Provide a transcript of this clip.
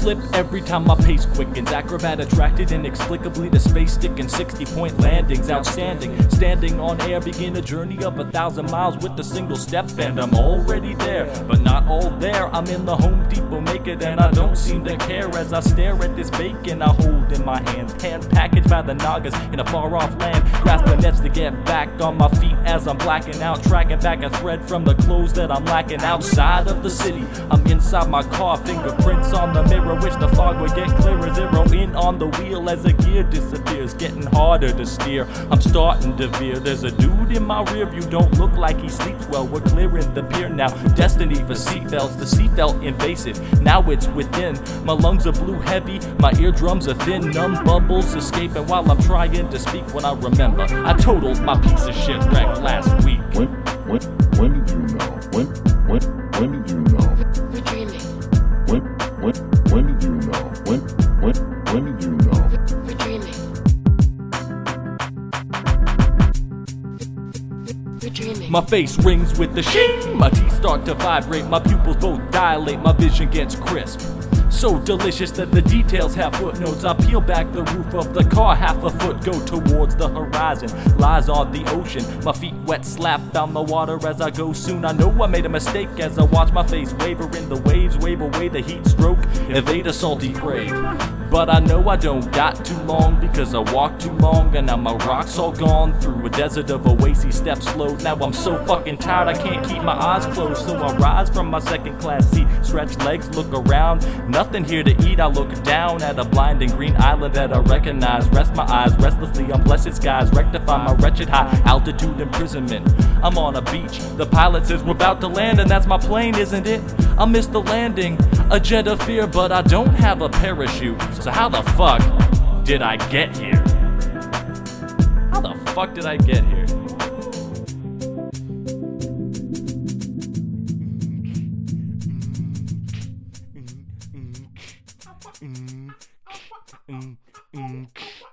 slip every time my pace quickens. Acrobat attracted inexplicably to space, sticking 60-point landings. Outstanding, standing on air, begin a journey of 1,000 miles with a single step, and I'm already there, but not all there. I'm in the Home Depot naked, and I don't seem to care as I stare at this bacon I hold in my hand. Hand packaged by the Nagas in a far-off land. Grasp the nets to get back on my feet as I'm blacking out, tracking back a thread from the clothes that I'm lacking. Outside of the city, I'm inside my car, fingerprints on the mirror. Wish the fog would get clearer. Zero in on the wheel as the gear disappears, getting harder to steer. I'm starting to veer. There's a dude in my rear view, don't look like he sleeps well. We're clearing the pier now. Destiny for seatbelts. The seatbelt invasive. Now it's within. My lungs are blue heavy. My eardrums are thin. Numb bubbles escaping while I'm trying to speak. When I remember, I totaled my piece of shit wreck last week. When did you know? When did you know? We're dreaming. When did you know? When did you know? We're dreaming. We're dreaming. My face rings with the sheen. My teeth start to vibrate. My pupils both dilate. My vision gets crisp. So delicious that the details have footnotes. I peel back the roof of the car half a foot, go towards the horizon. Lies on the ocean, my feet wet, slap down the water as I go soon. I know I made a mistake as I watch my face waver in the waves, wave away the heat stroke, evade a salty grave. But I know I don't got too long because I walked too long, and now my rocks all gone through a desert of oases, steps slow. Now I'm so fucking tired I can't keep my eyes closed, so I rise from my second class seat, stretch legs, look around. Nothing here to eat. I look down at a blinding green island that I recognize. Rest my eyes restlessly on blessed skies. Rectify my wretched high altitude imprisonment. I'm on a beach. The pilot says we're about to land, and that's my plane, isn't it? I missed the landing. A jet of fear, but I don't have a parachute. So how the fuck did I get here? How the fuck did I get here? Mm-hmm.